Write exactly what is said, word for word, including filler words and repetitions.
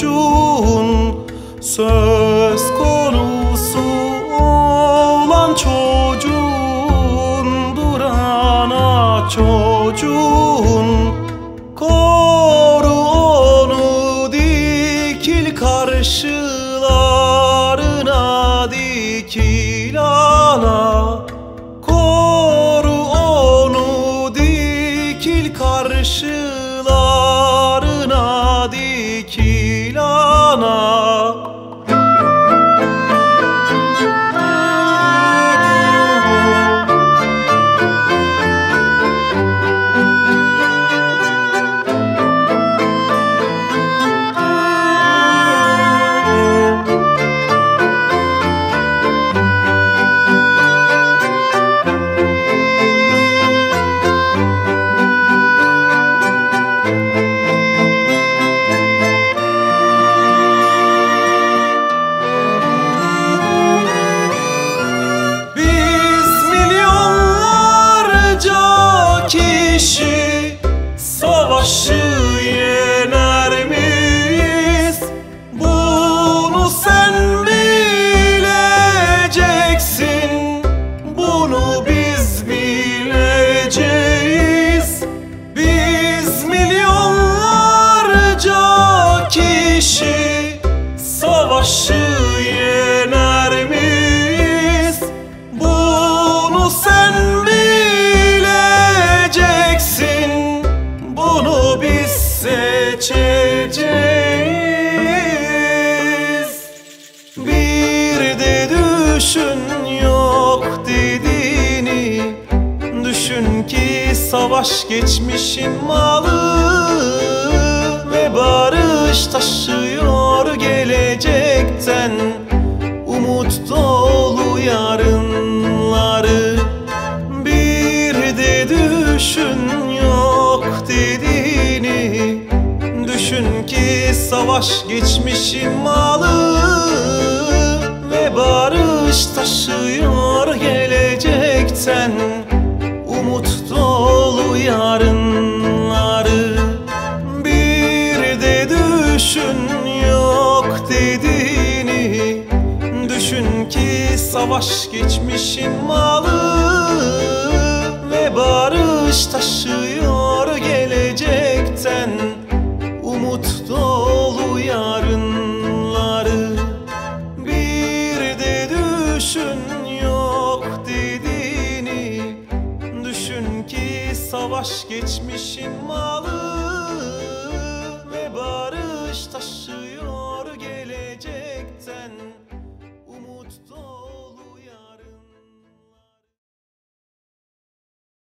çocuğun söz konusu olan çocuğundur ana çocuğun. Koru onu dikil karşılarına dikil ana. Koru onu dikil karşılarına dikil ana. Kişi savaşı yener miyiz? Bunu sen bileceksin, bunu biz bileceğiz. Biz milyonlarca kişi savaşı yener miyiz? Bunu sen bunu biz seçeceğiz. Bir de düşün yok dediğini, düşün ki savaş geçmişin malı ve barış taşıyor gelecekten umut dolu yarınları. Bir de düşün yok dediğini, düşün ki savaş geçmişin malı ve barış taşıyor gelecekten umut dolu yarınları. Bir de düşün yok dediğini, düşün ki savaş geçmişin malı ve barış taşıyor gelecekten umut dolu yarınları. Bir de düşün yok dediğini, düşün ki savaş geçmişin malı